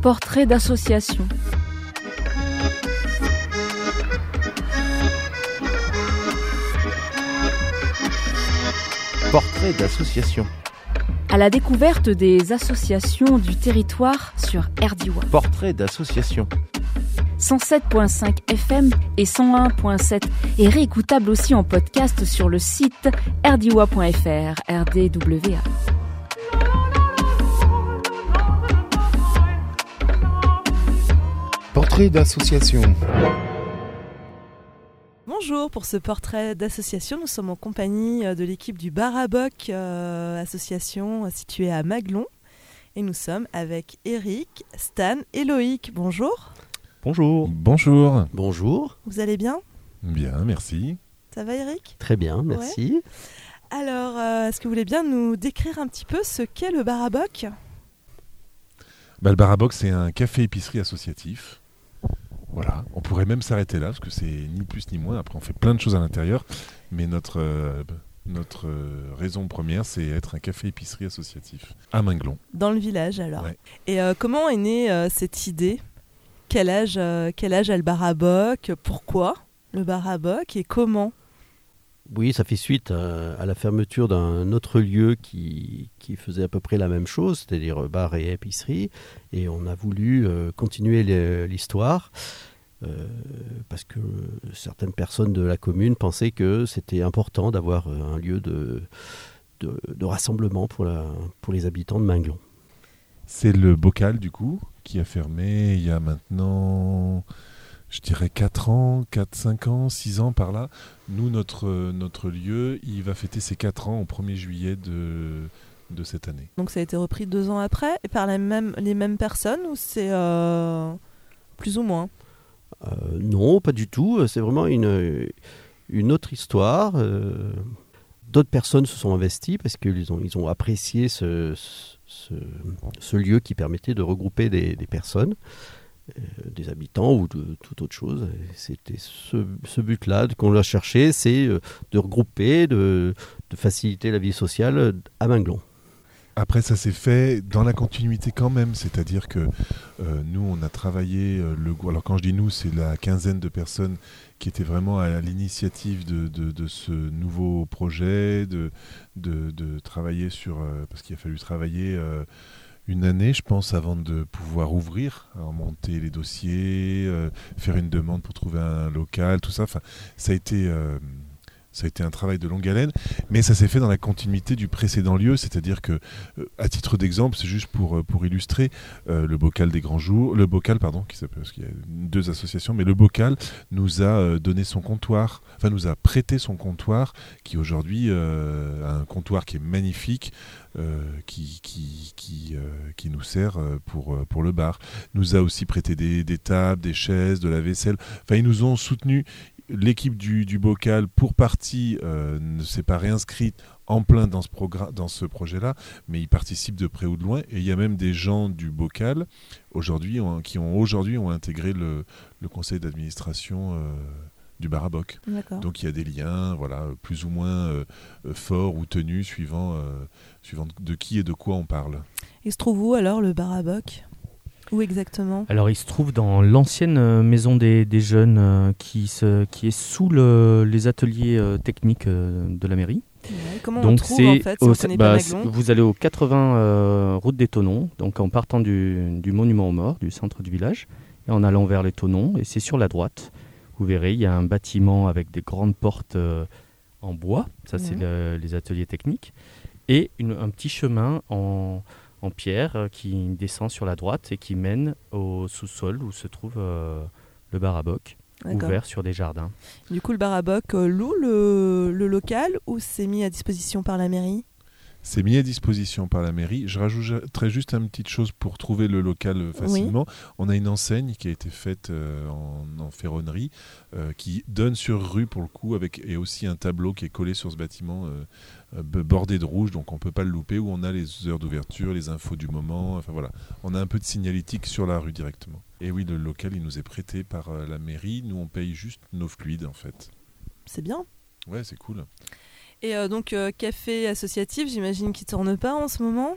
Portrait d'association. Portrait d'association. À la découverte des associations du territoire sur RDIWA. Portrait d'association. 107.5 FM et 101.7 et réécoutable aussi en podcast sur le site rdiwa.fr, RDWA. Portrait d'association. Bonjour, pour ce portrait d'association, nous sommes en compagnie de l'équipe du Bar à Bock, association située à Maglon. Et nous sommes avec Eric, Stan et Loïc. Bonjour. Bonjour. Bonjour. Bonjour. Vous allez bien ? Bien, merci. Ça va Eric ? Très bien, merci. Ouais. Alors, est-ce que vous voulez bien nous décrire un petit peu ce qu'est le Bar à Bock ? Le Bar à Bock, c'est un café-épicerie associatif. Voilà, on pourrait même s'arrêter là, parce que c'est ni plus ni moins. Après, on fait plein de choses à l'intérieur, mais notre raison première, c'est être un café-épicerie associatif à Maglon. Dans le village, alors. Ouais. Et comment est née cette idée ? Quel âge a le Bar à Bock ? Pourquoi le Bar à Bock et comment ? Oui, ça fait suite à la fermeture d'un autre lieu qui faisait à peu près la même chose, c'est-à-dire bar et épicerie. Et on a voulu continuer l'histoire parce que certaines personnes de la commune pensaient que c'était important d'avoir un lieu de rassemblement pour les habitants de Maglon. C'est le bocal, du coup, qui a fermé il y a maintenant, je dirais 4 ans, 4, 5 ans, 6 ans par là. Nous, notre lieu, il va fêter ses 4 ans au 1er juillet de cette année. Donc ça a été repris 2 ans après et par les mêmes personnes ou c'est plus ou moins ? Non, pas du tout. C'est vraiment une autre histoire. D'autres personnes se sont investies parce qu'ils ont apprécié ce lieu qui permettait de regrouper des personnes, des habitants ou de toute autre chose. C'était ce but-là qu'on a cherché, c'est de regrouper, de faciliter la vie sociale à Maglon. Après, ça s'est fait dans la continuité quand même, c'est-à-dire que nous, on a travaillé alors quand je dis nous, c'est la quinzaine de personnes qui étaient vraiment à l'initiative de ce nouveau projet, de travailler sur... parce qu'il a fallu travailler une année, je pense, avant de pouvoir ouvrir, monter les dossiers, faire une demande pour trouver un local, tout ça. Enfin, ça a été un travail de longue haleine, mais ça s'est fait dans la continuité du précédent lieu, c'est-à-dire que, à titre d'exemple, c'est juste pour illustrer, le bocal des grands jours, qui s'appelle, parce qu'il y a 2 associations, mais le bocal nous a donné son comptoir, enfin nous a prêté son comptoir, qui aujourd'hui a un comptoir qui est magnifique, qui nous sert pour le bar. Nous a aussi prêté des tables, des chaises, de la vaisselle. Enfin, ils nous ont soutenus. L'équipe du bocal, pour partie, ne s'est pas réinscrite en plein dans ce projet-là, mais ils participent de près ou de loin. Et il y a même des gens du bocal qui ont intégré le conseil d'administration du Bar à Bock. D'accord. Donc il y a des liens, voilà, plus ou moins forts ou tenus, suivant de qui et de quoi on parle. Il se trouve où alors le Bar à Bock ? Où exactement ? Alors il se trouve dans l'ancienne maison des jeunes qui est sous les ateliers techniques de la mairie. Ouais, comment donc on trouve en fait si on connaît pas Maglon ? Vous allez au 80 route des Tonons, donc en partant du monument aux morts, du centre du village, et en allant vers les Tonons, et c'est sur la droite. Vous verrez, il y a un bâtiment avec des grandes portes en bois, ça c'est les ateliers techniques, et un petit chemin en pierre qui descend sur la droite et qui mène au sous-sol où se trouve le Bar à Bock, ouvert sur des jardins. Du coup, le Bar à Bock loue le local ou c'est mis à disposition par la mairie ? C'est mis à disposition par la mairie. Je rajouterai juste une petite chose pour trouver le local facilement. Oui. On a une enseigne qui a été faite en ferronnerie qui donne sur rue pour le coup, et aussi un tableau qui est collé sur ce bâtiment bordé de rouge, donc on ne peut pas le louper, où on a les heures d'ouverture, les infos du moment. Enfin voilà, on a un peu de signalétique sur la rue directement. Et oui, le local, il nous est prêté par la mairie. Nous, on paye juste nos fluides en fait. C'est bien. Ouais, c'est cool. Et donc, café associatif, j'imagine qu'il ne tourne pas en ce moment ?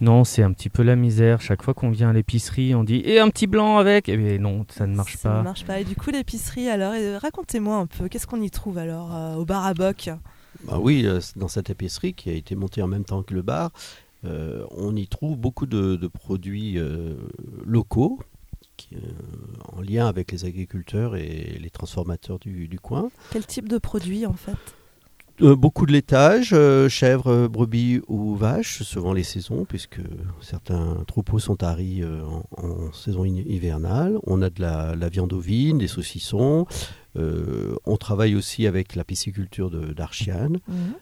Non, c'est un petit peu la misère. Chaque fois qu'on vient à l'épicerie, on dit « Et un petit blanc avec ?» Eh bien non, ça ne marche pas. Ça ne marche pas. Et du coup, l'épicerie, alors, racontez-moi un peu, qu'est-ce qu'on y trouve alors au bar à Bock? Bah oui, dans cette épicerie qui a été montée en même temps que le bar, on y trouve beaucoup de produits locaux en lien avec les agriculteurs et les transformateurs du coin. Quel type de produits en fait? Beaucoup de laitage, chèvres, brebis ou vaches, selon les saisons, puisque certains troupeaux sont taris en saison hivernale. On a de la viande ovine, des saucissons. On travaille aussi avec la pisciculture d'Archiane.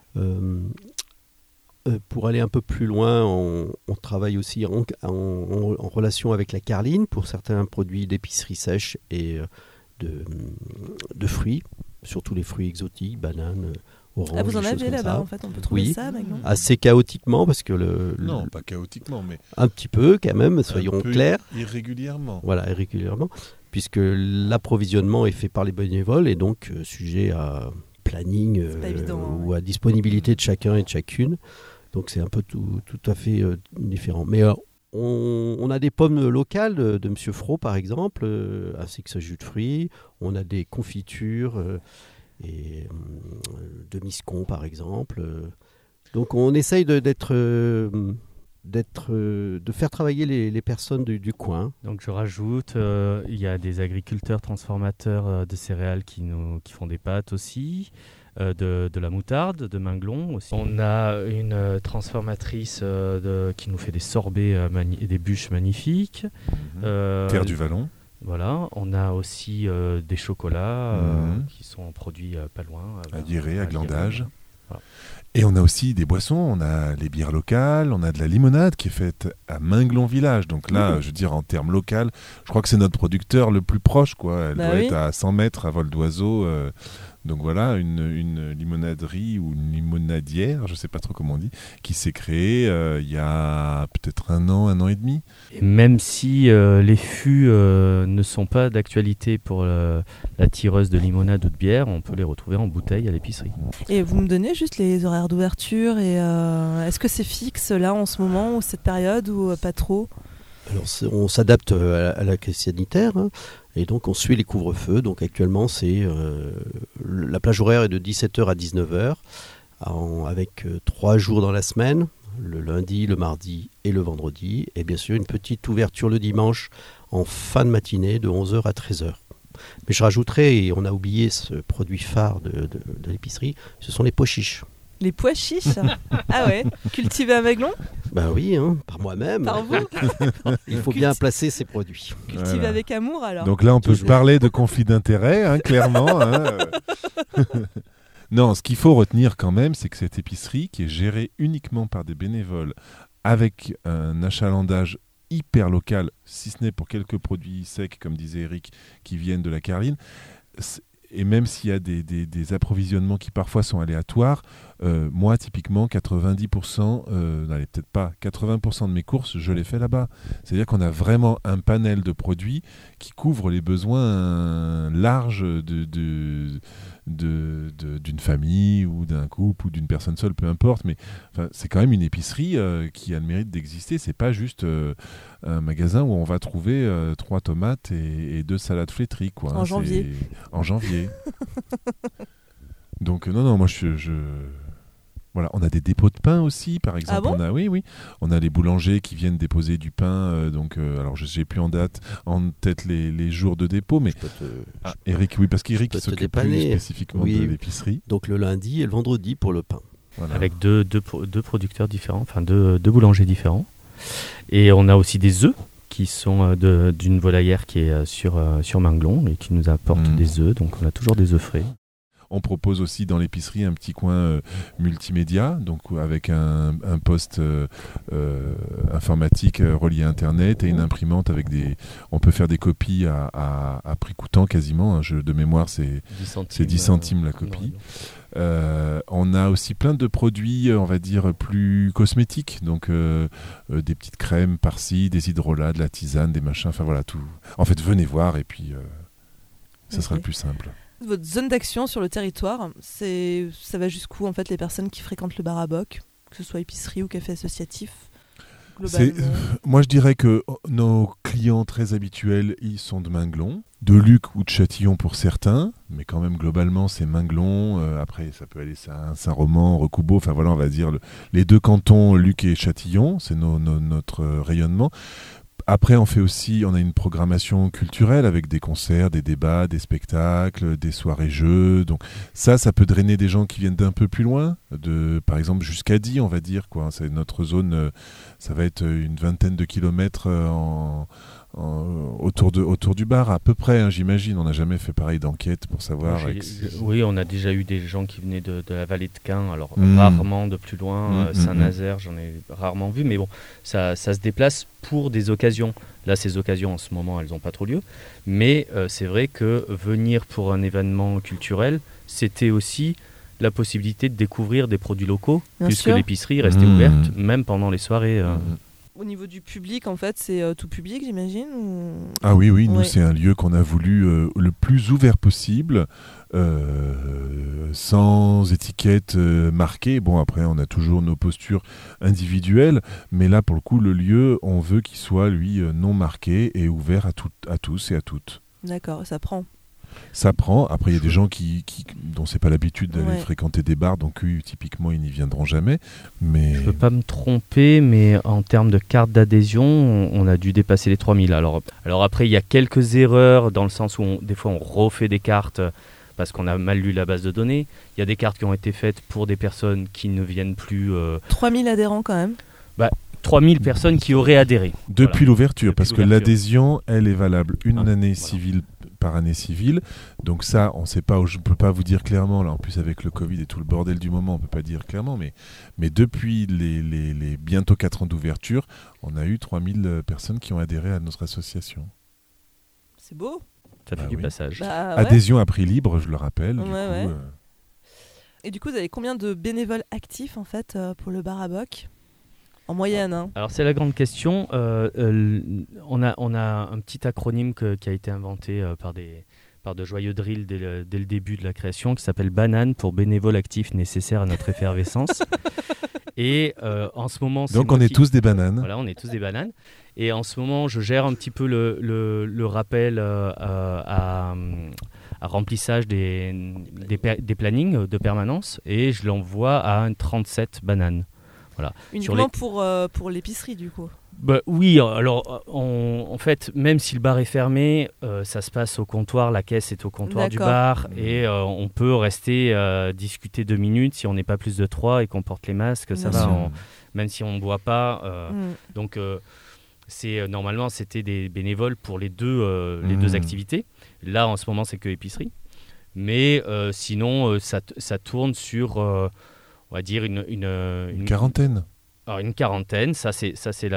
Pour aller un peu plus loin, on travaille aussi en relation avec la Carline pour certains produits d'épicerie sèche et de fruits, surtout les fruits exotiques, bananes, oranges. Ah, vous en avez là-bas ça. en fait, on peut trouver ça maintenant. Assez chaotiquement parce que non, pas chaotiquement, mais un petit peu quand même, soyons clairs. Irrégulièrement. Voilà, irrégulièrement, puisque l'approvisionnement est fait par les bénévoles et donc sujet à planning ou à disponibilité de chacun et de chacune. Donc c'est un peu tout à fait différent. Mais on a des pommes locales de Monsieur Fro par exemple, ainsi que ce jus de fruits. On a des confitures et de miscon par exemple. Donc on essaye de faire travailler les personnes du coin. Donc je rajoute, il y a des agriculteurs transformateurs de céréales qui font des pâtes aussi, de la moutarde, de Minglon aussi. On a une transformatrice qui nous fait des sorbets et des bûches magnifiques. Terre du Vallon. Voilà, on a aussi des chocolats qui sont produits pas loin. À Guéret, à Glandage. Voilà. Et on a aussi des boissons, on a les bières locales, on a de la limonade qui est faite à Minglon Village. Donc là, je veux dire, en termes local, je crois que c'est notre producteur le plus proche, quoi. Elle doit être à 100 mètres à vol d'oiseau. Donc voilà, une limonaderie ou une limonadière, je ne sais pas trop comment on dit, qui s'est créée il y a peut-être un an et demi. Et même si les fûts ne sont pas d'actualité pour la tireuse de limonade ou de bière, on peut les retrouver en bouteille à l'épicerie. Et vous me donnez juste les horaires d'ouverture et est-ce que c'est fixe là en ce moment ou cette période ou pas trop? Alors on s'adapte à la crise sanitaire et donc on suit les couvre-feux. Donc actuellement la plage horaire est de 17h à 19h avec 3 jours dans la semaine, le lundi, le mardi et le vendredi, et bien sûr une petite ouverture le dimanche en fin de matinée de 11h à 13h. Mais je rajouterai, et on a oublié ce produit phare de l'épicerie, ce sont les pois chiches. Les pois chiches? Ah ouais, cultivés à Maglon? Ben oui, par moi-même. Par vous? Il faut bien placer ces produits. Cultivés avec amour alors. Donc là, on peut parler de conflit d'intérêts, clairement. Non, ce qu'il faut retenir quand même, c'est que cette épicerie, qui est gérée uniquement par des bénévoles, avec un achalandage hyper local, si ce n'est pour quelques produits secs, comme disait Eric, qui viennent de la Carline, et même s'il y a des approvisionnements qui parfois sont aléatoires, moi typiquement 90%, allez, peut-être pas, 80% de mes courses, je les fais là-bas. C'est-à-dire qu'on a vraiment un panel de produits qui couvre les besoins larges d'une famille ou d'un couple ou d'une personne seule, peu importe. Mais c'est quand même une épicerie qui a le mérite d'exister. C'est pas juste un magasin où on va trouver 3 tomates et 2 salades flétries, quoi. En janvier. En janvier. Donc non, moi voilà, on a des dépôts de pain aussi, par exemple. Ah bon? On a les boulangers qui viennent déposer du pain. Alors, je n'ai plus en tête les jours de dépôt, mais Eric, oui, parce qu'Eric s'occupe plus spécifiquement de l'épicerie. Donc le lundi et le vendredi pour le pain. Voilà. Avec deux producteurs différents, enfin deux boulangers différents. Et on a aussi des œufs qui sont d'une volaillère qui est sur Minglon et qui nous apporte des œufs. Donc on a toujours des œufs frais. On propose aussi dans l'épicerie un petit coin multimédia, donc avec un poste informatique relié à Internet et une imprimante avec on peut faire des copies à prix coûtant quasiment. De mémoire, c'est 10 centimes la copie. On a aussi plein de produits, on va dire, plus cosmétiques, donc des petites crèmes par-ci, des hydrolats, de la tisane, des machins, enfin voilà, tout. En fait, venez voir et puis ça sera le plus simple. Votre zone d'action sur le territoire, ça va jusqu'où en fait les personnes qui fréquentent le bar à Bock, que ce soit épicerie ou café associatif? Moi, je dirais que nos clients très habituels, ils sont de Minglon, de Luc ou de Châtillon pour certains, mais quand même, globalement, c'est Minglon. Après, ça peut aller à Saint-Roman, Recoubeau, enfin voilà, on va dire les deux cantons, Luc et Châtillon, c'est notre rayonnement. Après, on a une programmation culturelle avec des concerts, des débats, des spectacles, des soirées-jeux. Donc ça peut drainer des gens qui viennent d'un peu plus loin, par exemple jusqu'à Die, on va dire, quoi. C'est notre zone, ça va être une 20aine de kilomètres autour du bar, à peu près, hein, j'imagine. On n'a jamais fait pareil d'enquête pour savoir. Oui, on a déjà eu des gens qui venaient de la vallée de Caen, alors rarement de plus loin. Saint-Nazaire, j'en ai rarement vu, mais bon, ça se déplace pour des occasions. Là, ces occasions, en ce moment, elles n'ont pas trop lieu. Mais c'est vrai que venir pour un événement culturel, c'était aussi la possibilité de découvrir des produits locaux, puisque l'épicerie restait ouverte, même pendant les soirées. Au niveau du public, en fait, c'est tout public, j'imagine Ah oui, nous, c'est un lieu qu'on a voulu le plus ouvert possible, sans étiquette marquée. Bon, après, on a toujours nos postures individuelles, mais là, pour le coup, le lieu, on veut qu'il soit, lui, non marqué et ouvert à tous et à toutes. D'accord, ça prend. Ça prend. Après, il y a des gens dont c'est pas l'habitude d'aller fréquenter des bars, donc eux, typiquement, ils n'y viendront jamais. Mais... Je peux pas me tromper, mais en termes de cartes d'adhésion, on a dû dépasser les 3000. Alors après, il y a quelques erreurs, dans le sens où des fois, on refait des cartes parce qu'on a mal lu la base de données. Il y a des cartes qui ont été faites pour des personnes qui ne viennent plus... 3000 adhérents quand même 3000 personnes qui auraient adhéré. Depuis l'ouverture, parce que l'adhésion, elle est valable une année civile par année civile. Donc ça, on ne sait pas, je ne peux pas vous dire clairement, là en plus avec le Covid et tout le bordel du moment, on ne peut pas dire clairement, mais depuis les bientôt 4 ans d'ouverture, on a eu 3000 personnes qui ont adhéré à notre association. C'est beau. Ça fait du passage. Adhésion à prix libre, je le rappelle. Et du coup, vous avez combien de bénévoles actifs en fait pour le bar à boc en moyenne, hein. Alors c'est la grande question. On a un petit acronyme qui a été inventé par de joyeux drills dès le début de la création, qui s'appelle BANANE, pour bénévoles actifs nécessaires à notre effervescence. Et en ce moment... Donc on est tous des bananes. Voilà, on est tous des bananes. Et en ce moment, je gère un petit peu le rappel à remplissage des plannings de permanence, et je l'envoie à 37 bananes. Voilà. Uniquement pour l'épicerie, du coup. Oui, alors en fait, même si le bar est fermé, ça se passe au comptoir, la caisse est au comptoir du bar, et on peut rester discuter 2 minutes si on n'est pas plus de 3 et qu'on porte les masques, ça va, même si on ne boit pas. Donc normalement, c'était des bénévoles pour les deux activités. Là, en ce moment, c'est que épicerie. Mais sinon, ça tourne sur... on va dire une quarantaine. Alors une quarantaine, ça c'est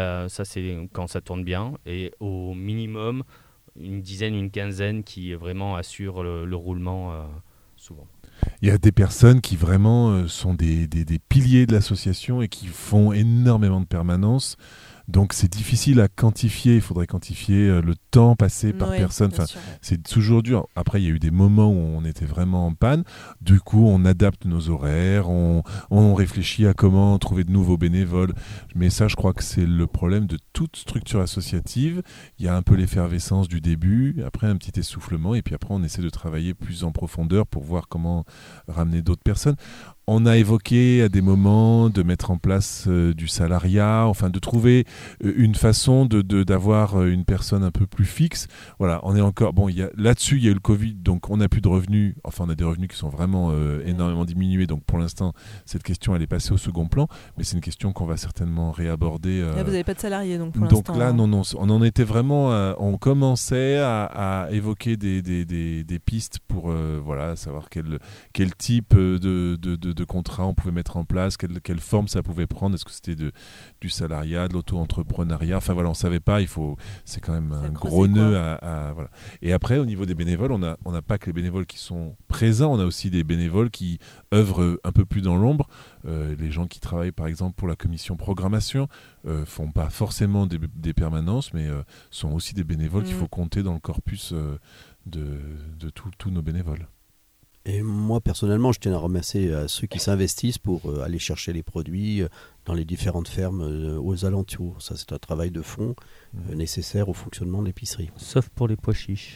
quand ça tourne bien, et au minimum une dizaine, une quinzaine qui vraiment assurent le roulement souvent. Il y a des personnes qui vraiment sont des piliers de l'association et qui font énormément de permanence. Donc c'est difficile à quantifier, il faudrait quantifier le temps passé par personne. Enfin, c'est toujours dur. Après, il y a eu des moments où on était vraiment en panne. Du coup, on adapte nos horaires, on réfléchit à comment trouver de nouveaux bénévoles. Mais ça, je crois que c'est le problème de toute structure associative. Il y a un peu l'effervescence du début, après un petit essoufflement, et puis après, on essaie de travailler plus en profondeur pour voir comment ramener d'autres personnes. On a évoqué à des moments de mettre en place du salariat, enfin de trouver une façon d'avoir une personne un peu plus fixe. Voilà, on est encore... Bon, là-dessus, il y a eu le Covid, donc on n'a plus de revenus. Enfin, on a des revenus qui sont vraiment énormément diminués. Donc pour l'instant, cette question, elle est passée au second plan. Mais c'est une question qu'on va certainement réaborder. Là, vous n'avez pas de salariés, donc pour l'instant. Donc là, non, on en était vraiment... on commençait à évoquer des pistes pour savoir quel type de contrat on pouvait mettre en place, quelle forme ça pouvait prendre, est-ce que c'était du salariat, de l'auto-entrepreneuriat, enfin voilà, on ne savait pas, c'est quand même un gros nœud voilà. Et après, au niveau des bénévoles, on n'a pas que les bénévoles qui sont présents, on a aussi des bénévoles qui œuvrent un peu plus dans l'ombre. Les gens qui travaillent par exemple pour la commission programmation font pas forcément des permanences, mais sont aussi des bénévoles qu'il faut compter dans le corpus de tous nos bénévoles. Et moi, personnellement, je tiens à remercier ceux qui s'investissent pour aller chercher les produits dans les différentes fermes aux alentours. Ça, c'est un travail de fond nécessaire au fonctionnement de l'épicerie. Sauf pour les pois chiches.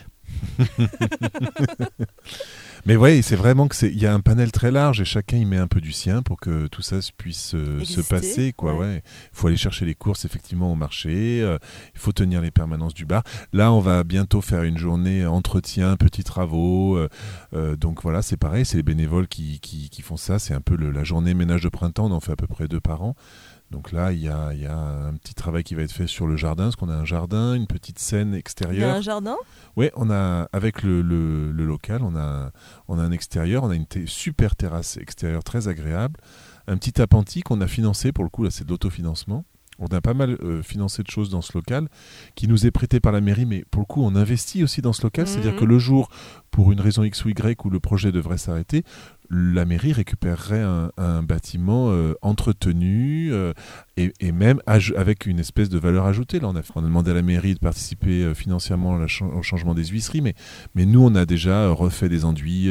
Mais ouais, c'est vraiment il y a un panel très large et chacun y met un peu du sien pour que tout ça puisse se passer, quoi. Ouais. Il faut aller chercher les courses effectivement au marché. Il faut tenir les permanences du bar. Là, on va bientôt faire une journée entretien, petits travaux. Donc voilà, c'est pareil, c'est les bénévoles qui font ça. C'est un peu la journée ménage de printemps. On en fait à peu près 2 par an. Donc là, il y a un petit travail qui va être fait sur le jardin, parce qu'on a un jardin, une petite scène extérieure. Il y a un jardin ? Oui, on a, avec le local, on a un extérieur, on a une super terrasse extérieure très agréable, un petit appentis qu'on a financé, pour le coup, là c'est de l'autofinancement. On a pas mal financé de choses dans ce local, qui nous est prêté par la mairie, mais pour le coup, on investit aussi dans ce local, c'est-à-dire que le jour, pour une raison X ou Y, où le projet devrait s'arrêter, la mairie récupérerait un bâtiment entretenu et même avec une espèce de valeur ajoutée. Là, on a demandé à la mairie de participer financièrement au changement des huisseries, mais nous, on a déjà refait des enduits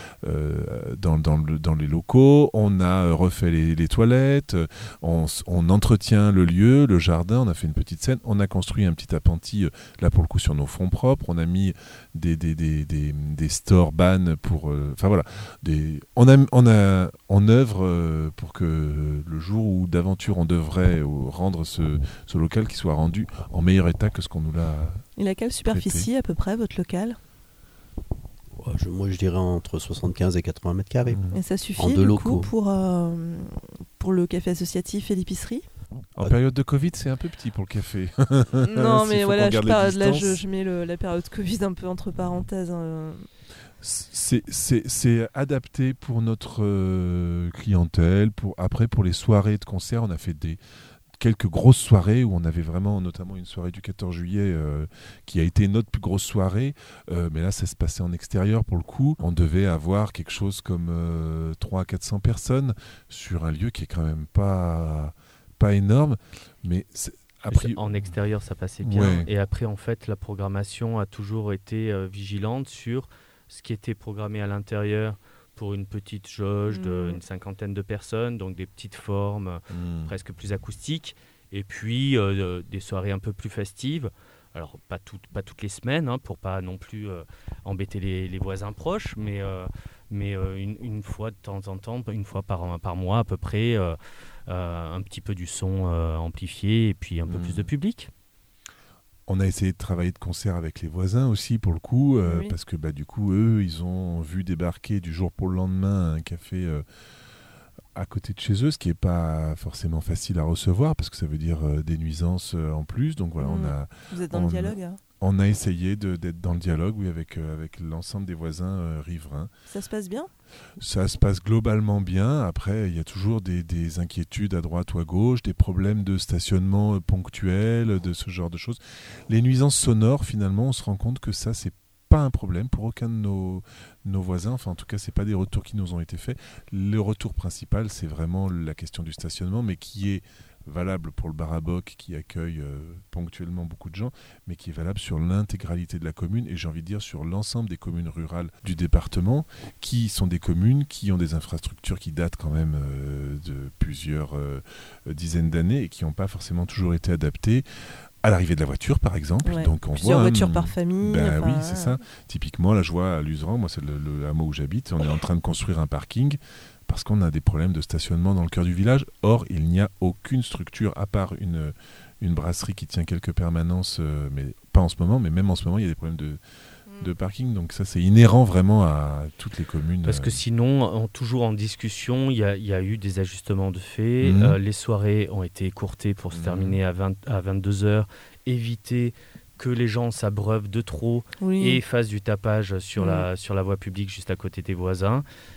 dans les locaux, on a refait les toilettes, on entretient le lieu, le jardin, on a fait une petite scène, on a construit un petit appentis, là pour le coup sur nos fonds propres, on a mis des stores ban pour... Enfin voilà, on œuvre pour que le jour où d'aventure on devrait rendre ce local qui soit rendu en meilleur état que ce qu'on nous l'a. Il a quelle superficie à peu près votre local ? Moi je dirais entre 75 et 80 mètres carrés. Et ça suffit du coup pour le café associatif et l'épicerie ? En période de Covid, c'est un peu petit pour le café. Non, mais voilà, je mets la période Covid un peu entre parenthèses. C'est adapté pour notre clientèle. Après, pour les soirées de concert, on a fait quelques grosses soirées où on avait vraiment, notamment une soirée du 14 juillet qui a été notre plus grosse soirée. Mais là, ça se passait en extérieur pour le coup. On devait avoir quelque chose comme 300 à 400 personnes sur un lieu qui est quand même pas énorme. Mais en extérieur, ça passait bien. Ouais. Et après, en fait, la programmation a toujours été vigilante sur ce qui était programmé à l'intérieur pour une petite jauge d'une 50aine de personnes, donc des petites formes presque plus acoustiques, et puis des soirées un peu plus festives. Alors, pas toutes les semaines, pour pas non plus embêter les voisins proches, mais une fois de temps en temps, une fois par mois à peu près, un petit peu du son amplifié et puis un peu plus de public. On a essayé de travailler de concert avec les voisins aussi pour le coup, parce que du coup, eux, ils ont vu débarquer du jour pour le lendemain un café à côté de chez eux, ce qui n'est pas forcément facile à recevoir, parce que ça veut dire des nuisances en plus. Donc voilà, Vous êtes dans le dialogue on a essayé d'être dans le dialogue, oui, avec l'ensemble des voisins riverains. Ça se passe bien ? Ça se passe globalement bien. Après, il y a toujours des inquiétudes à droite ou à gauche, des problèmes de stationnement ponctuels, de ce genre de choses. Les nuisances sonores, finalement, on se rend compte que ça, c'est pas un problème pour aucun de nos voisins. Enfin, en tout cas, c'est pas des retours qui nous ont été faits. Le retour principal, c'est vraiment la question du stationnement, mais qui est valable pour le Bar à Bock qui accueille ponctuellement beaucoup de gens, mais qui est valable sur l'intégralité de la commune et j'ai envie de dire sur l'ensemble des communes rurales du département, qui sont des communes qui ont des infrastructures qui datent quand même de plusieurs dizaines d'années et qui n'ont pas forcément toujours été adaptées à l'arrivée de la voiture, par exemple. Ouais. Donc on plusieurs voit voitures par famille. Oui, c'est ça. Typiquement, là, je vois à Luzerans, moi, c'est le hameau où j'habite, on est en train de construire un parking parce qu'on a des problèmes de stationnement dans le cœur du village. Or, il n'y a aucune structure, à part une brasserie qui tient quelques permanences, mais pas en ce moment, mais même en ce moment, il y a des problèmes de parking. Donc ça, c'est inhérent vraiment à toutes les communes. Parce que sinon, toujours en discussion, il y a eu des ajustements de fait. Les soirées ont été écourtées pour se terminer à 22h. Éviter que les gens s'abreuvent de trop et fassent du tapage sur la voie publique juste à côté des voisins.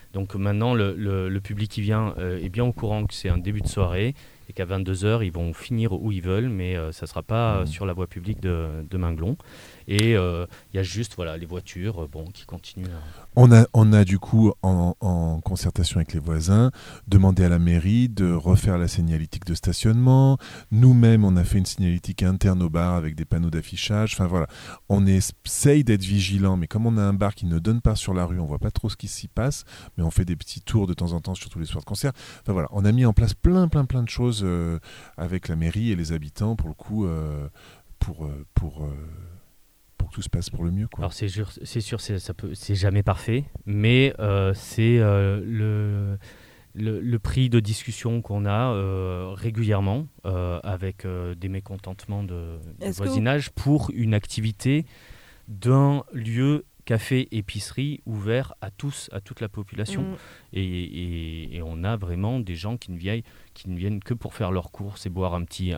Donc maintenant, le public qui vient est bien au courant que c'est un début de soirée et qu'à 22h, ils vont finir où ils veulent, mais ça ne sera pas sur la voie publique de Minglon. Et il y a juste les voitures qui continuent. On a du coup, en concertation avec les voisins, demandé à la mairie de refaire la signalétique de stationnement. Nous-mêmes, on a fait une signalétique interne au bar avec des panneaux d'affichage. Enfin voilà, on essaye d'être vigilant, mais comme on a un bar qui ne donne pas sur la rue, on ne voit pas trop ce qui s'y passe, mais on fait des petits tours de temps en temps, surtout les soirs de concert. Enfin voilà, on a mis en place plein de choses avec la mairie et les habitants pour le coup, pour que tout se passe pour le mieux, quoi. Alors c'est sûr, c'est jamais parfait, mais c'est le prix de discussion qu'on a régulièrement avec des mécontentements de voisinage pour une activité d'un lieu café, épicerie ouvert à tous, à toute la population. Et on a vraiment des gens qui ne viennent que pour faire leurs courses et boire un petit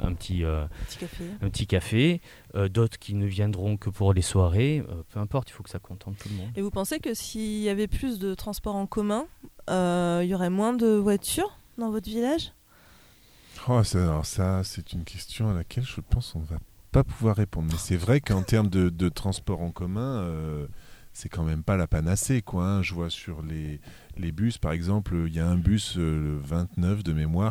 café. D'autres qui ne viendront que pour les soirées. Peu importe, il faut que ça contente tout le monde. Et vous pensez que s'il y avait plus de transports en commun, il y aurait moins de voitures dans votre village ? Alors ça, c'est une question à laquelle je pense qu'on ne va pas pouvoir répondre. Mais c'est vrai qu'en termes de transport en commun... c'est quand même pas la panacée, quoi, hein. Je vois sur les bus, par exemple, il y a un bus, le 29 de mémoire,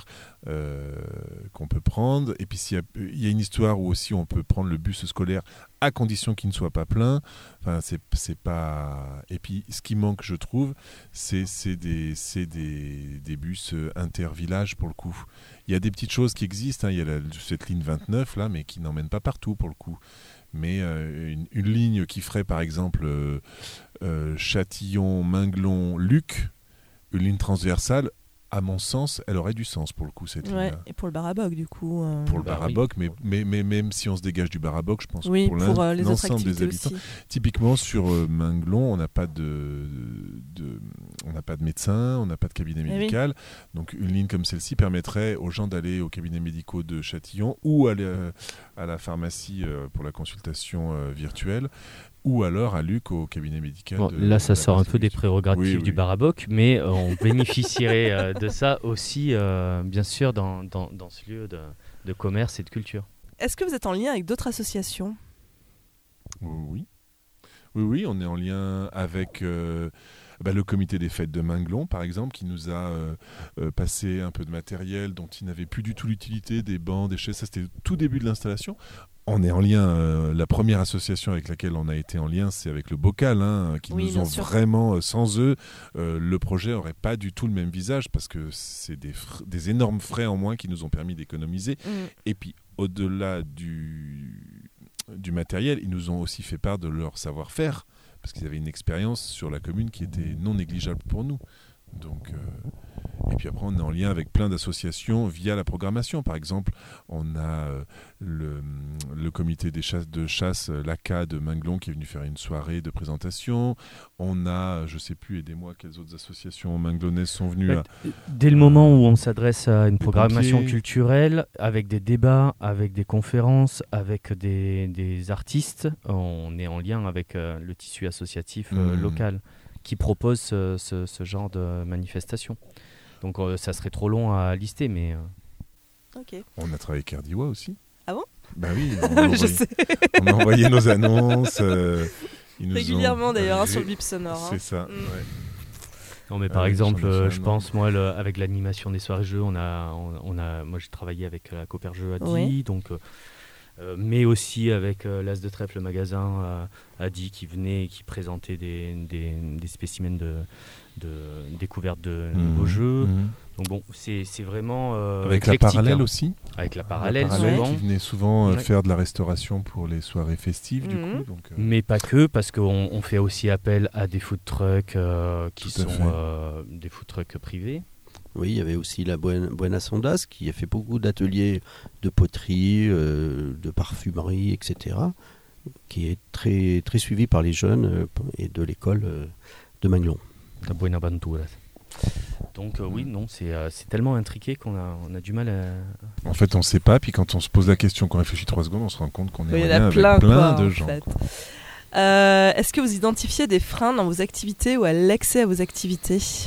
qu'on peut prendre. Et puis il y a une histoire où aussi on peut prendre le bus scolaire à condition qu'il ne soit pas plein. Enfin, c'est pas. Et puis ce qui manque, je trouve, c'est des bus inter-villages pour le coup. Il y a des petites choses qui existent, hein. Il y a cette ligne 29 là, mais qui n'emmène pas partout pour le coup. Mais une ligne qui ferait par exemple Châtillon, Minglon, Luc, une ligne transversale, à mon sens, elle aurait du sens pour le coup, cette ligne-là. Et pour le Baraboc, du coup. Pour le Baraboc, oui. mais même si on se dégage du Baraboc, je pense que pour l'ensemble des habitants. Aussi. Typiquement sur Minglon, on n'a pas de médecin, on n'a pas de cabinet médical. Donc une ligne comme celle-ci permettrait aux gens d'aller aux cabinets médicaux de Châtillon ou aller à la pharmacie pour la consultation virtuelle. Ou alors à Luc au cabinet médical. Là, ça sort un peu des prérogatives du Baraboc, mais on bénéficierait de ça aussi, bien sûr, dans ce lieu de commerce et de culture. Est-ce que vous êtes en lien avec d'autres associations ? Oui, on est en lien avec le comité des fêtes de Minglon, par exemple, qui nous a passé un peu de matériel dont il n'avait plus du tout l'utilité, des bancs, des chaises. Ça, c'était le tout début de l'installation. On est en lien, la première association avec laquelle on a été en lien, c'est avec le Bocal, qui nous ont vraiment, sans eux, le projet n'aurait pas du tout le même visage, parce que c'est des énormes frais en moins qui nous ont permis d'économiser. Et puis, au-delà du matériel, ils nous ont aussi fait part de leur savoir-faire, parce qu'ils avaient une expérience sur la commune qui était non négligeable pour nous. Donc, et puis après, on est en lien avec plein d'associations via la programmation. Par exemple, on a le comité de chasse, l'ACA de Minglon, qui est venu faire une soirée de présentation. On a, je ne sais plus, aidez-moi, quelles autres associations minglonnaises sont venues. Dès le moment où on s'adresse à une programmation culturelle, avec des débats, avec des conférences, avec des artistes, on est en lien avec le tissu associatif local qui propose ce genre de manifestation. Donc ça serait trop long à lister, mais... Okay. On a travaillé avec Erdiwa aussi. Ah bon ? Bah oui, on a envoyé nos annonces. Régulièrement d'ailleurs, sur le bip sonore. C'est ça, ouais. Non, mais par exemple, je pense, moi, avec l'animation des soirées jeux, moi j'ai travaillé avec la Coperjeux à Die, donc... mais aussi avec l'As de Trèfle, le magasin à Die, qui venait et qui présentait des spécimens de découverte de nouveaux jeux. Donc bon, c'est vraiment avec la Parallèle aussi. Avec la Parallèle souvent. Qui venait souvent faire de la restauration pour les soirées festives, du coup. Donc, mais pas que, parce qu'on fait aussi appel à des food trucks qui sont des food trucks privés. Oui, il y avait aussi la Buenas Ondas qui a fait beaucoup d'ateliers de poterie, de parfumerie, etc., qui est très, très suivi par les jeunes et de l'école de Minglon. La Buenaventura. Donc oui, non, c'est tellement intriqué qu'on a du mal à... En fait, on ne sait pas, puis quand on se pose la question, qu'on réfléchit 3 secondes, on se rend compte qu'on est en lien avec plein de gens. En fait. Est-ce que vous identifiez des freins dans vos activités ou à l'accès à vos activités ?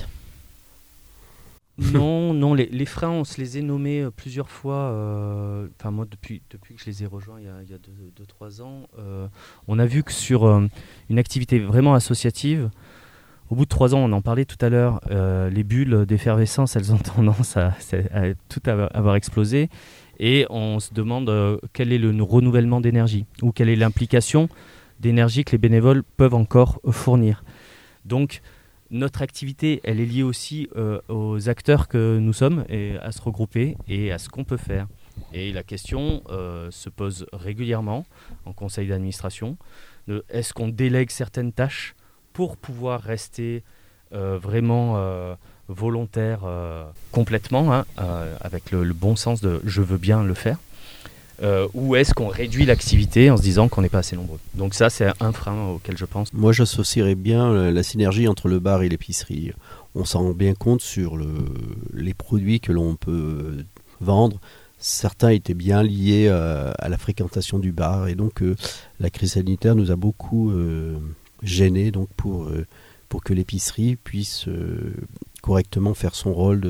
Non, les freins, on se les est nommés plusieurs fois. Enfin, moi, depuis que je les ai rejoints il y a 2-3 ans, on a vu que sur une activité vraiment associative, au bout de 3 ans, on en parlait tout à l'heure, les bulles d'effervescence, elles ont tendance à tout avoir explosé. Et on se demande quel est le renouvellement d'énergie ou quelle est l'implication d'énergie que les bénévoles peuvent encore fournir. Donc, notre activité, elle est liée aussi aux acteurs que nous sommes et à se regrouper et à ce qu'on peut faire. Et la question se pose régulièrement en conseil d'administration de est-ce qu'on délègue certaines tâches pour pouvoir rester vraiment volontaire complètement, avec le bon sens de je veux bien le faire, ou est-ce qu'on réduit l'activité en se disant qu'on n'est pas assez nombreux. Donc ça, c'est un frein auquel je pense. Moi, j'associerais bien la synergie entre le bar et l'épicerie. On s'en rend bien compte sur les produits que l'on peut vendre. Certains étaient bien liés à la fréquentation du bar. Et donc, la crise sanitaire nous a beaucoup gênés donc, pour que l'épicerie puisse correctement faire son rôle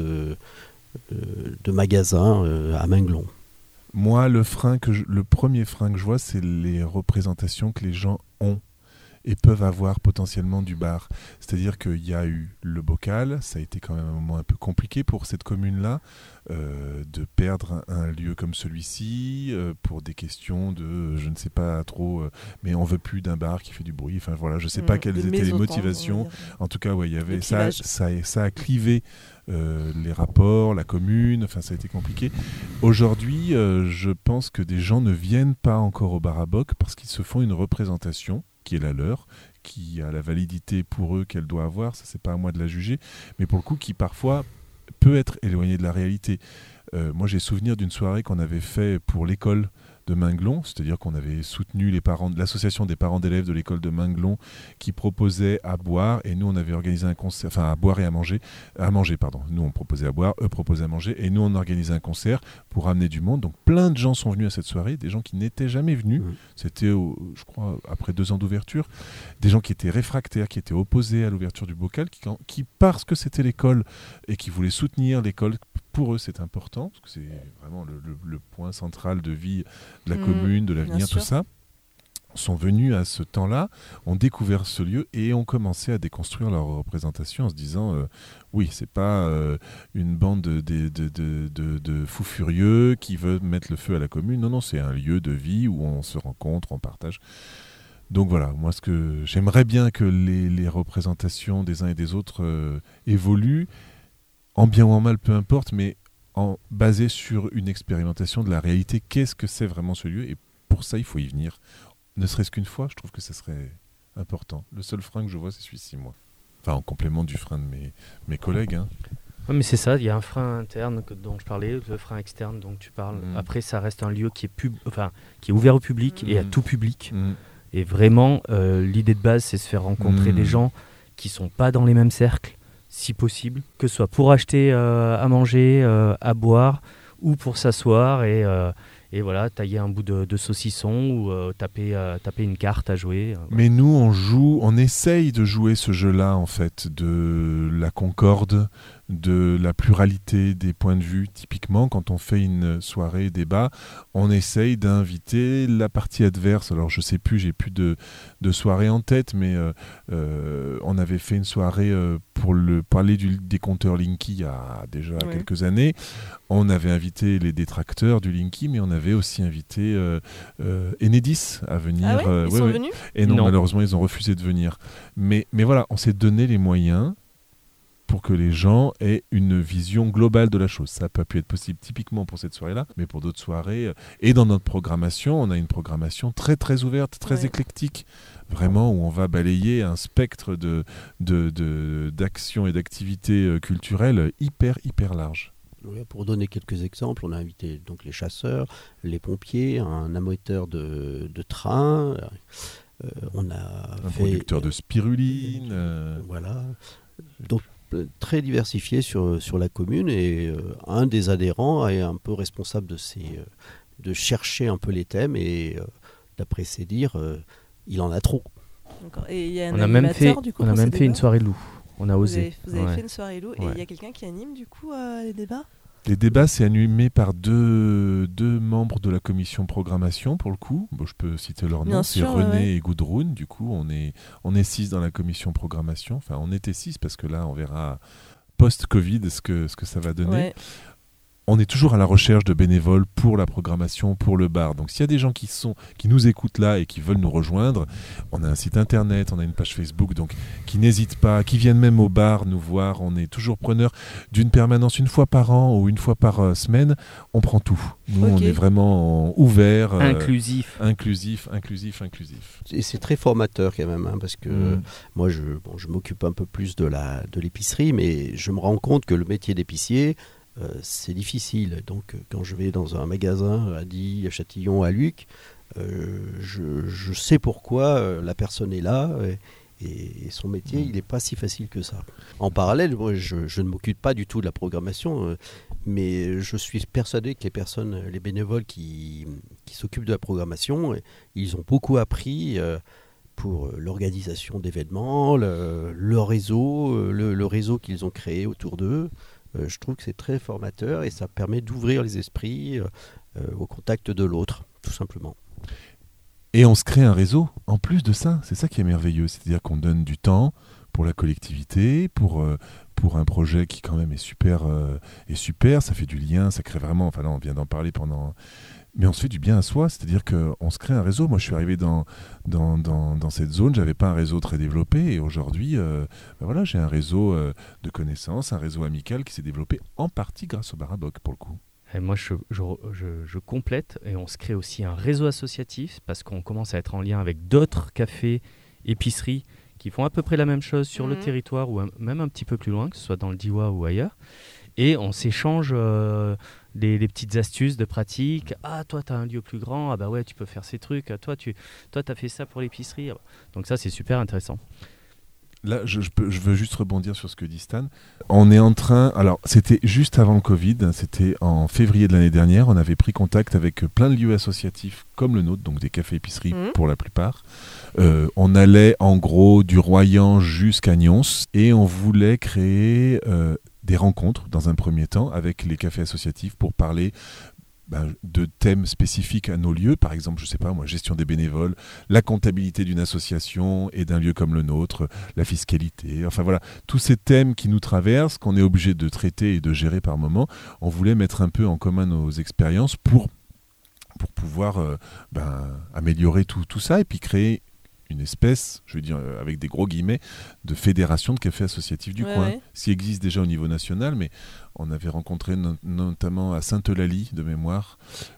de magasin à Minghelon. Moi, le premier frein que je vois, c'est les représentations que les gens ont et peuvent avoir potentiellement du bar. C'est-à-dire qu'il y a eu le bocal, ça a été quand même un moment un peu compliqué pour cette commune-là, de perdre un lieu comme celui-ci, pour des questions de, je ne sais pas trop, mais on veut plus d'un bar qui fait du bruit. Enfin voilà, je ne sais pas quelles étaient les motivations. En tout cas, ouais, il y avait ça a clivé les rapports, la commune, enfin ça a été compliqué. Aujourd'hui, je pense que des gens ne viennent pas encore au bar à boc parce qu'ils se font une représentation qui est la leur, qui a la validité pour eux qu'elle doit avoir, ça c'est pas à moi de la juger, mais pour le coup qui parfois peut être éloignée de la réalité. Moi j'ai souvenir d'une soirée qu'on avait fait pour l'école de Minghelon, c'est-à-dire qu'on avait soutenu les parents, l'association des parents d'élèves de l'école de Minghelon qui proposait à boire, et nous on avait organisé un concert, enfin à boire et à manger, nous on proposait à boire, eux proposaient à manger, et nous on organisait un concert pour amener du monde. Donc plein de gens sont venus à cette soirée, des gens qui n'étaient jamais venus, c'était je crois après 2 ans d'ouverture, des gens qui étaient réfractaires, qui étaient opposés à l'ouverture du bocal, qui parce que c'était l'école et qui voulaient soutenir l'école, pour eux c'est important, parce que c'est vraiment le point central de vie de la commune, de l'avenir, tout ça, sont venus à ce temps-là, ont découvert ce lieu et ont commencé à déconstruire leur représentation en se disant oui, c'est pas une bande de fous furieux qui veulent mettre le feu à la commune, non, c'est un lieu de vie où on se rencontre, on partage. Donc voilà, moi ce que j'aimerais bien que les représentations des uns et des autres évoluent, en bien ou en mal, peu importe, mais basé sur une expérimentation de la réalité. Qu'est-ce que c'est vraiment ce lieu ? Et pour ça, il faut y venir. Ne serait-ce qu'une fois, je trouve que ça serait important. Le seul frein que je vois, c'est celui-ci, moi. Enfin, en complément du frein de mes collègues. Hein. Ouais, mais c'est ça, il y a un frein interne dont je parlais, le frein externe dont tu parles. Après, ça reste un lieu qui est ouvert au public et à tout public. Et vraiment, l'idée de base, c'est de se faire rencontrer des gens qui ne sont pas dans les mêmes cercles, si possible, que ce soit pour acheter à manger, à boire, ou pour s'asseoir et voilà, tailler un bout de saucisson ou taper une carte à jouer. Mais nous, on essaye de jouer ce jeu-là, en fait, de la concorde, de la pluralité des points de vue. Typiquement, quand on fait une soirée débat, on essaye d'inviter la partie adverse. Alors, je sais plus, j'ai plus de soirée en tête, mais on avait fait une soirée pour parler des compteurs Linky il y a déjà quelques années. On avait invité les détracteurs du Linky, mais on avait aussi invité Enedis à venir. Ah ouais, ils sont venus ? Et non, malheureusement, ils ont refusé de venir. Mais voilà, on s'est donné les moyens pour que les gens aient une vision globale de la chose. Ça n'a pas pu être possible typiquement pour cette soirée-là, mais pour d'autres soirées. Et dans notre programmation, on a une programmation très très ouverte, très éclectique, vraiment où on va balayer un spectre d'actions et d'activités culturelles hyper large. Pour donner quelques exemples, on a invité donc les chasseurs, les pompiers, un amateur de train, on a un producteur de spiruline. Voilà. Donc très diversifié sur la commune, et un des adhérents est un peu responsable de chercher un peu les thèmes, et d'après ses dires, il en a trop. Et y a on a même fait une soirée loup. On a osé. Vous avez Ouais. fait une soirée loup et Ouais. il y a quelqu'un qui anime du coup les débats. Les débats, c'est animé par deux membres de la commission programmation, pour le coup. Bon, je peux citer leur nom, Bien c'est sûr, René ouais. et Gudrun. Du coup, on est 6 dans la commission programmation. Enfin, on était 6 parce que là, on verra post-Covid ce que ça va donner. Ouais. On est toujours à la recherche de bénévoles pour la programmation, pour le bar. Donc s'il y a des gens qui nous écoutent là et qui veulent nous rejoindre, on a un site internet, on a une page Facebook, donc qui n'hésitent pas, qui viennent même au bar nous voir. On est toujours preneur d'une permanence une fois par an ou une fois par semaine. On prend tout. Nous, Ok. on est vraiment ouvert, Inclusif. inclusif. Et c'est très formateur quand même, parce que moi, je m'occupe un peu plus de l'épicerie, mais je me rends compte que le métier d'épicier, c'est difficile. Donc, quand je vais dans un magasin à Die, à Châtillon, à Luc, je sais pourquoi la personne est là et son métier, il n'est pas si facile que ça. En parallèle, moi, je ne m'occupe pas du tout de la programmation, mais je suis persuadé que les bénévoles qui s'occupent de la programmation, ils ont beaucoup appris pour l'organisation d'événements, le réseau, le réseau qu'ils ont créé autour d'eux. Je trouve que c'est très formateur et ça permet d'ouvrir les esprits au contact de l'autre, tout simplement. Et on se crée un réseau en plus de ça. C'est ça qui est merveilleux. C'est-à-dire qu'on donne du temps pour la collectivité, pour un projet qui quand même est super. Ça fait du lien, ça crée vraiment... Enfin là, on vient d'en parler pendant... Mais on se fait du bien à soi, c'est-à-dire qu'on se crée un réseau. Moi, je suis arrivé dans cette zone, j'avais pas un réseau très développé, et aujourd'hui, voilà, j'ai un réseau de connaissances, un réseau amical qui s'est développé en partie grâce au Bar à Bock, pour le coup. Et moi, je complète, et on se crée aussi un réseau associatif, parce qu'on commence à être en lien avec d'autres cafés, épiceries, qui font à peu près la même chose sur le territoire, ou même un petit peu plus loin, que ce soit dans le Diois ou ailleurs. Et on s'échange les petites astuces de pratique. Ah, toi, tu as un lieu plus grand. Ah, bah ouais, tu peux faire ces trucs. Toi, tu as fait ça pour l'épicerie. Donc ça, c'est super intéressant. Là, je veux juste rebondir sur ce que dit Stan. On est en train... Alors, c'était juste avant le Covid. C'était en février de l'année dernière. On avait pris contact avec plein de lieux associatifs comme le nôtre, donc des cafés-épiceries pour la plupart. On allait en gros du Royan jusqu'à Nyons. Et on voulait créer... des rencontres dans un premier temps avec les cafés associatifs pour parler de thèmes spécifiques à nos lieux, par exemple, je sais pas moi, gestion des bénévoles, la comptabilité d'une association et d'un lieu comme le nôtre, la fiscalité, enfin voilà, tous ces thèmes qui nous traversent, qu'on est obligé de traiter et de gérer par moment, on voulait mettre un peu en commun nos expériences pour pouvoir améliorer tout ça et puis créer une espèce, je veux dire avec des gros guillemets, de fédération de cafés associatifs du coin, qui existe déjà au niveau national, mais on avait rencontré notamment à Sainte-Eulalie de mémoire,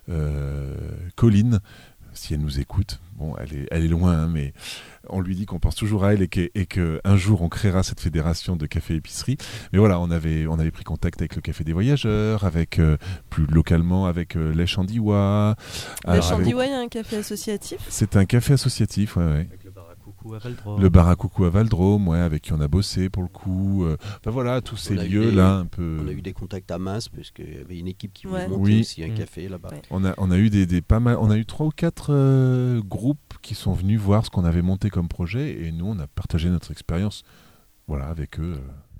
Colline, si elle nous écoute, bon, elle est loin, hein, mais on lui dit qu'on pense toujours à elle et qu'un jour on créera cette fédération de cafés-épiceries. Mais voilà, on avait pris contact avec le Café des Voyageurs, avec plus localement avec Lèche en Diois. Lèche en Diois, il y a un café associatif. C'est un café associatif, ouais. Avec le bar à coucou à Valdrome. Le bar à coucou à Valdrome, ouais, avec qui on a bossé pour le coup. Voilà, tous ces lieux-là un peu. On a eu des contacts à Mince parce qu'il y avait une équipe qui voulait Ouais. monter aussi un café là-bas. Ouais. On a eu des pas mal, on a eu 3 ou 4 groupes qui sont venus voir ce qu'on avait monté comme projet et nous on a partagé notre expérience, voilà, avec eux.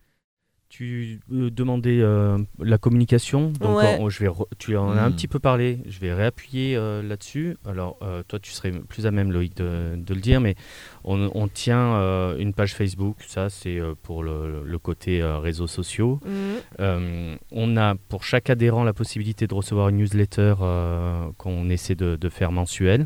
Tu demandais la communication, donc tu en as un petit peu parlé, je vais réappuyer là-dessus. Alors toi tu serais plus à même, Loïc, de le dire, mais on tient une page Facebook, ça c'est pour le côté réseaux sociaux. On a pour chaque adhérent la possibilité de recevoir une newsletter qu'on essaie de faire mensuelle.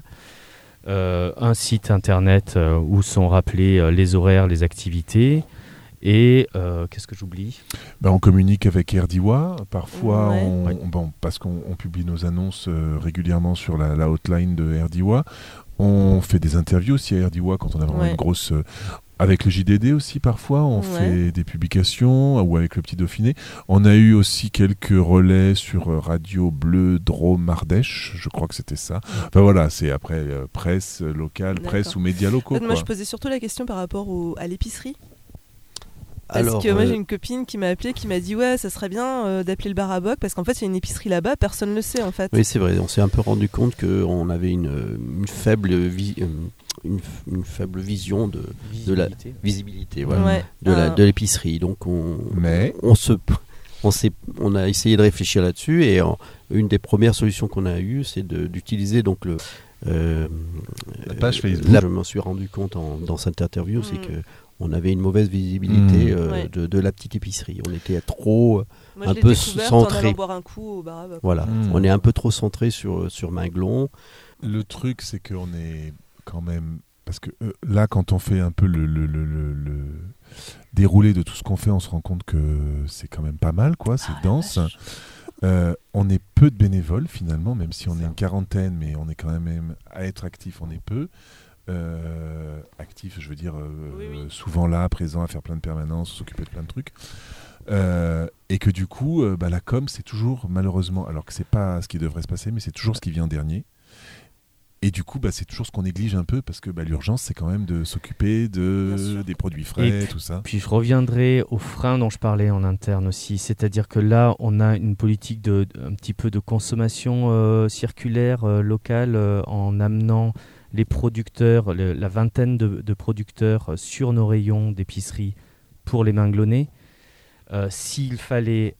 Un site internet où sont rappelés les horaires, les activités. Et qu'est-ce que j'oublie ? On communique avec RDIWA, parfois parce qu'on publie nos annonces régulièrement sur la hotline de RDIWA. On fait des interviews aussi à RDIWA quand on a vraiment une grosse... Avec le JDD aussi parfois, on fait des publications, ou avec le Petit Dauphiné. On a eu aussi quelques relais sur Radio Bleu, Drôme, Ardèche, je crois que c'était ça. Enfin voilà, c'est après presse locale, presse ou médias locaux. Moi je posais surtout la question par rapport à l'épicerie. Parce que moi j'ai une copine qui m'a appelé, qui m'a dit ça serait bien d'appeler le Bar à Bock parce qu'en fait il y a une épicerie là-bas, personne ne le sait en fait. Oui c'est vrai, on s'est un peu rendu compte qu'on avait une faible une faible vision de la visibilité Ouais. de l'épicerie. Donc on a essayé de réfléchir là-dessus et une des premières solutions qu'on a eues, c'est d'utiliser donc la page Facebook. Là, je m'en suis rendu compte dans cette interview, c'est que on avait une mauvaise visibilité de la petite épicerie. On était trop Moi, un je l'ai peu découverte centré. en allant boire un coup au bar à Boc. Voilà, on est un peu trop centré sur Maglon. Le truc, c'est qu'on est quand même... Parce que là, quand on fait un peu le déroulé de tout ce qu'on fait, on se rend compte que c'est quand même pas mal, quoi. C'est dense. On est peu de bénévoles, finalement, même si on est une quarantaine, mais on est quand même à être actif, on est peu. Actif, je veux dire, souvent là, présent, à faire plein de permanences, s'occuper de plein de trucs. Et que du coup, la com, c'est toujours, malheureusement, alors que c'est pas ce qui devrait se passer, mais c'est toujours ce qui vient en dernier. Et du coup, c'est toujours ce qu'on néglige un peu, parce que l'urgence, c'est quand même de s'occuper des produits frais, tout ça. Puis je reviendrai aux freins dont je parlais en interne aussi, c'est-à-dire que là, on a une politique un petit peu de consommation circulaire locale en amenant les producteurs, la vingtaine de producteurs sur nos rayons d'épicerie pour les Maglonnais. S'il fallait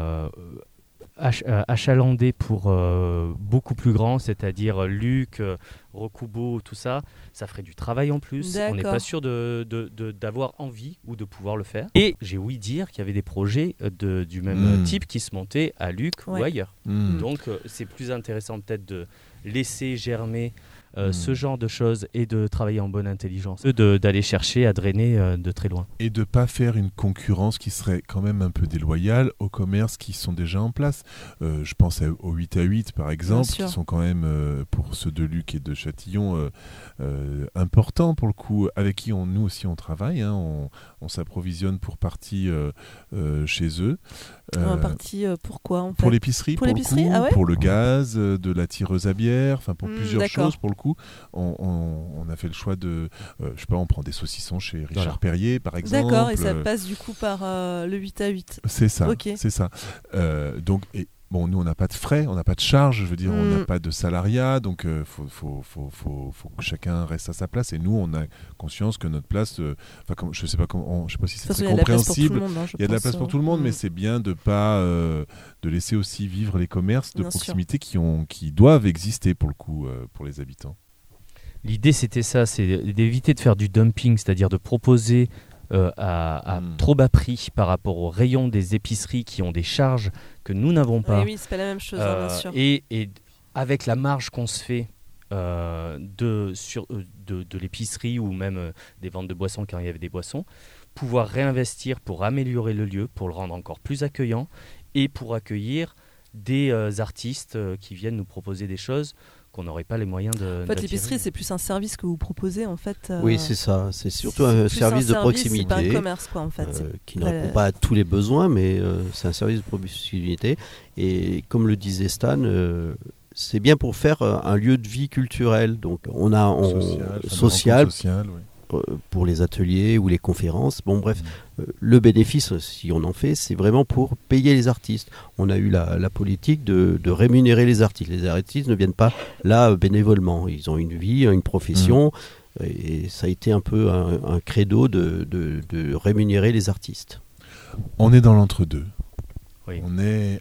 achalander pour beaucoup plus grand, c'est-à-dire Luc, Rokubo, tout ça, ça ferait du travail en plus. D'accord. On n'est pas sûr d'avoir envie ou de pouvoir le faire. Et j'ai ouï dire qu'il y avait des projets du même type qui se montaient à Luc ou ailleurs. Donc c'est plus intéressant peut-être de laisser germer ce genre de choses et de travailler en bonne intelligence, d'aller chercher à drainer de très loin. Et de ne pas faire une concurrence qui serait quand même un peu déloyale aux commerces qui sont déjà en place. Je pense au 8 à 8 par exemple, qui sont quand même, pour ceux de Luc et de Châtillon, importants pour le coup, avec qui nous aussi on travaille. On s'approvisionne pour partie chez eux. Partie pourquoi en fait ? Pour l'épicerie, pour l'épicerie, le coup, pour le gaz, de la tireuse à bière, pour plusieurs choses pour le coup. On a fait le choix de, je sais pas, on prend des saucissons chez Richard Perrier par exemple. D'accord, et ça passe du coup par le 8 à 8. C'est ça, okay. C'est ça. Donc, nous on n'a pas de frais, on n'a pas de charges, je veux dire, on n'a pas de salariat, donc faut que chacun reste à sa place. Et nous, on a conscience que notre place, je sais pas si c'est très compréhensible. Il y a de la place pour tout le monde, mais c'est bien de pas de laisser aussi vivre les commerces de proximité qui doivent exister pour le coup pour les habitants. L'idée c'était ça, c'est d'éviter de faire du dumping, c'est-à-dire de proposer à trop bas prix par rapport aux rayons des épiceries qui ont des charges que nous n'avons pas. Oui, c'est pas la même chose, bien sûr. Et avec la marge qu'on se fait de l'épicerie ou même des ventes de boissons quand il y avait des boissons, pouvoir réinvestir pour améliorer le lieu, pour le rendre encore plus accueillant et pour accueillir des artistes qui viennent nous proposer des choses qu'on n'aurait pas les moyens de... En fait, l'épicerie, c'est plus un service que vous proposez, en fait. Oui, c'est ça. C'est surtout un service de proximité. C'est pas un commerce, quoi, en fait. Qui ne répond pas à tous les besoins, mais c'est un service de proximité. Et comme le disait Stan, c'est bien pour faire un lieu de vie culturel. Donc, on a social oui. Pour les ateliers ou les conférences. Bon, bref, le bénéfice, si on en fait, c'est vraiment pour payer les artistes. On a eu la politique de rémunérer les artistes. Les artistes ne viennent pas là bénévolement. Ils ont une vie, une profession, et ça a été un peu un credo de rémunérer les artistes. On est dans l'entre-deux. Oui. On est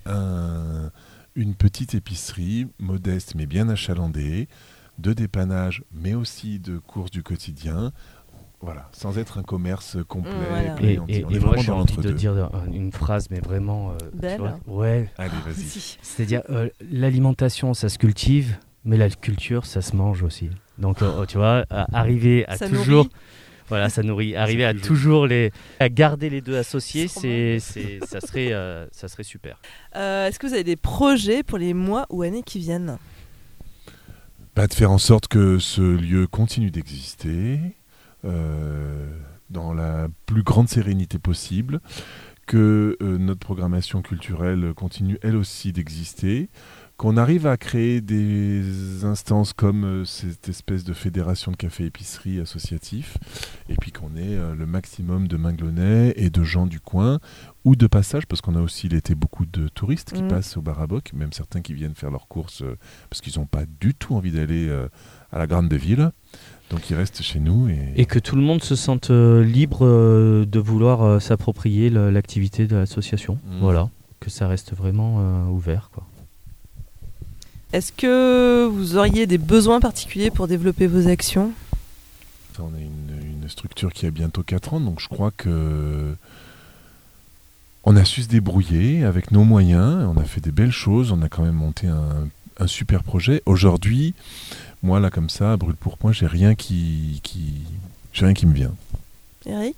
une petite épicerie, modeste mais bien achalandée, de dépannage, mais aussi de courses du quotidien. Voilà, sans être un commerce complet. Voilà. Et moi, j'ai envie de dire une phrase, mais vraiment... belle. Ouais. Allez, vas-y. C'est-à-dire, l'alimentation, ça se cultive, mais la culture, ça se mange aussi. Donc, tu vois, arriver à ça toujours... Nourrit. Voilà, ça nourrit. Arriver à toujours à garder les deux associés, ça serait super. Est-ce que vous avez des projets pour les mois ou années qui viennent ? De faire en sorte que ce lieu continue d'exister dans la plus grande sérénité possible, que notre programmation culturelle continue elle aussi d'exister, qu'on arrive à créer des instances comme cette espèce de fédération de café-épicerie associatif, et puis qu'on ait le maximum de Minglonnais et de gens du coin, ou de passage, parce qu'on a aussi l'été beaucoup de touristes qui passent au Bar à Bock, même certains qui viennent faire leurs courses parce qu'ils n'ont pas du tout envie d'aller à la grande ville. Donc ils restent chez nous. Et que tout le monde se sente libre de vouloir s'approprier l'activité de l'association. Voilà, que ça reste vraiment ouvert, quoi. Est-ce que vous auriez des besoins particuliers pour développer vos actions ? On a une structure qui a bientôt 4 ans, donc je crois que on a su se débrouiller avec nos moyens, on a fait des belles choses, on a quand même monté un super projet. Aujourd'hui, moi là comme ça, à brûle-pourpoint, j'ai rien qui me vient. Eric ?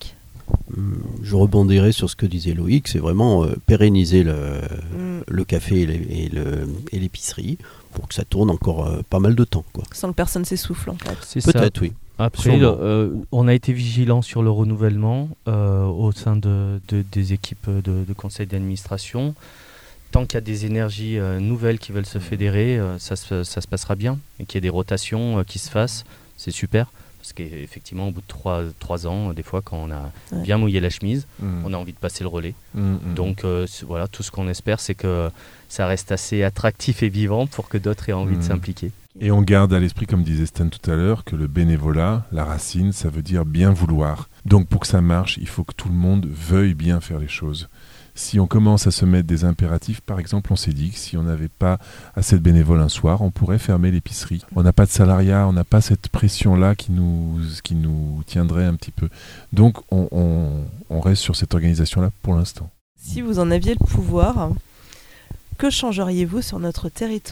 Je rebondirai sur ce que disait Loïc, c'est vraiment pérenniser le café et l'épicerie pour que ça tourne encore pas mal de temps, quoi. Sans que personne s'essouffle, en fait. C'est Peut-être, ça. oui. Après, on a été vigilant sur le renouvellement au sein des équipes de conseil d'administration. Tant qu'il y a des énergies nouvelles qui veulent se fédérer, ça se passera bien. Et qu'il y ait des rotations qui se fassent, c'est super. Parce qu'effectivement, au bout de 3 ans, des fois, quand on a bien mouillé la chemise, on a envie de passer le relais. Donc voilà, tout ce qu'on espère, c'est que ça reste assez attractif et vivant pour que d'autres aient envie de s'impliquer. Et on garde à l'esprit, comme disait Stan tout à l'heure, que le bénévolat, la racine, ça veut dire bien vouloir. Donc pour que ça marche, il faut que tout le monde veuille bien faire les choses. Si on commence à se mettre des impératifs, par exemple, on s'est dit que si on n'avait pas assez de bénévoles un soir, on pourrait fermer l'épicerie. On n'a pas de salariat, on n'a pas cette pression-là qui nous tiendrait un petit peu. Donc on reste sur cette organisation-là pour l'instant. Si vous en aviez le pouvoir, que changeriez-vous sur notre territoire ?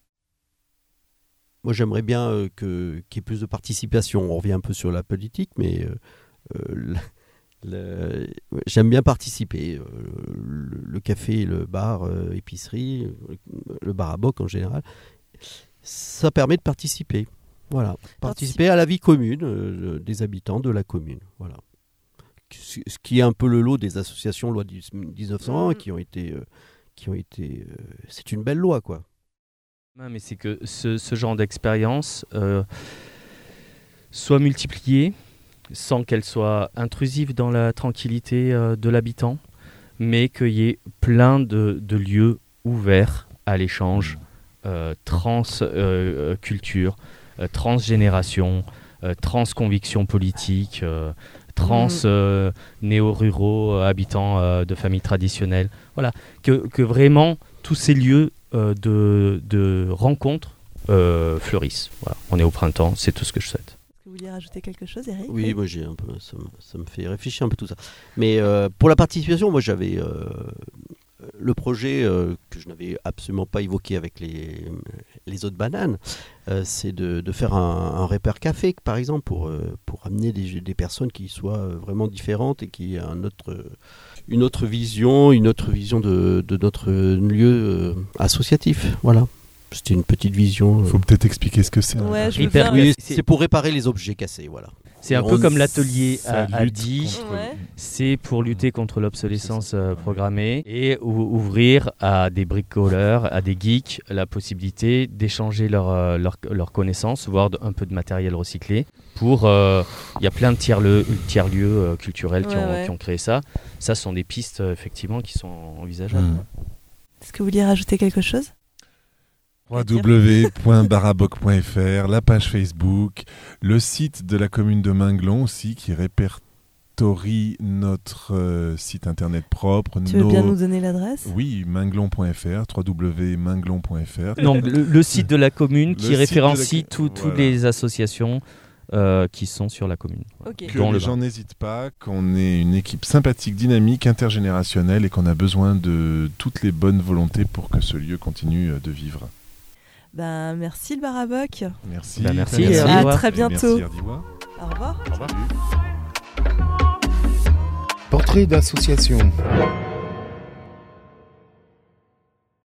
Moi, j'aimerais bien qu'il y ait plus de participation. On revient un peu sur la politique, mais j'aime bien participer. Le café, le bar, épicerie, le bar à Bock en général, ça permet de participer. Voilà, participer à la vie commune des habitants de la commune. Voilà. Ce qui est un peu le lot des associations loi 1901 qui ont été c'est une belle loi, quoi. Mais c'est que ce genre d'expérience soit multipliée sans qu'elle soit intrusive dans la tranquillité de l'habitant, mais qu'il y ait plein de lieux ouverts à l'échange trans-culture, transgénération, trans-conviction politique, trans-néo-ruraux, habitants de familles traditionnelles. Voilà, que vraiment tous ces lieux de rencontres fleurissent. Voilà. On est au printemps, c'est tout ce que je souhaite. Est-ce que vous vouliez rajouter quelque chose, Eric ? Oui, moi j'ai un peu, ça me fait réfléchir un peu tout ça. Mais pour la participation, moi j'avais le projet que je n'avais absolument pas évoqué avec les autres bananes, c'est de faire un repère café, par exemple, pour amener des personnes qui soient vraiment différentes et qui aient une autre vision de notre lieu associatif. Voilà. C'était une petite vision. Il faut peut-être expliquer ce que c'est. Ouais, c'est pour réparer les objets cassés, voilà. C'est un peu comme l'atelier a dit, Ouais. c'est pour lutter contre l'obsolescence programmée et ouvrir à des bricoleurs, à des geeks, la possibilité d'échanger leurs connaissances, voire un peu de matériel recyclé. Il y a plein de tiers-lieux culturels qui ont créé ça. Ça, ce sont des pistes effectivement qui sont envisageables. Est-ce que vous vouliez rajouter quelque chose ? www.barabock.fr, la page Facebook, le site de la commune de Minglon aussi qui répertorie notre site internet propre. Tu veux bien nous donner l'adresse ? Oui, minglon.fr, www.minglon.fr. Donc le site de la commune qui référencie toutes les associations qui sont sur la commune. Okay. Que les gens n'hésitent pas, qu'on est une équipe sympathique, dynamique, intergénérationnelle et qu'on a besoin de toutes les bonnes volontés pour que ce lieu continue de vivre. Merci le Bar à Bock. Merci. Merci. Et à très bientôt. Merci Ardiwa. Au revoir. Au revoir. Portrait d'association.